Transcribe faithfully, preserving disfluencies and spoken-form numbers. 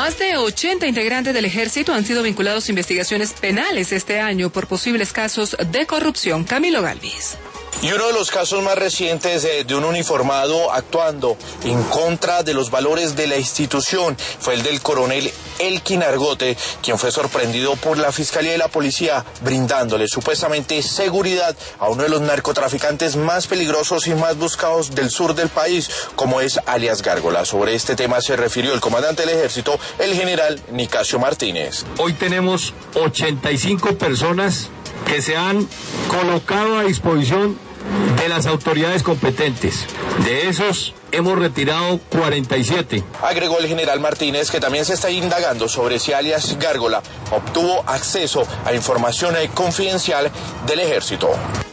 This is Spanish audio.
Más de ochenta integrantes del ejército han sido vinculados a investigaciones penales este año por posibles casos de corrupción. Camilo Galvis. Y uno de los casos más recientes de, de un uniformado actuando en contra de los valores de la institución fue el del coronel Elkin Argote, quien fue sorprendido por la Fiscalía y la Policía brindándole supuestamente seguridad a uno de los narcotraficantes más peligrosos y más buscados del sur del país, como es alias Gárgola. Sobre este tema se refirió el comandante del ejército, el general Nicasio Martínez. Hoy tenemos ochenta y cinco personas que se han colocado a disposición de las autoridades competentes. De esos hemos retirado cuarenta y siete. Agregó el general Martínez que también se está indagando sobre si alias Gárgola obtuvo acceso a información confidencial del ejército.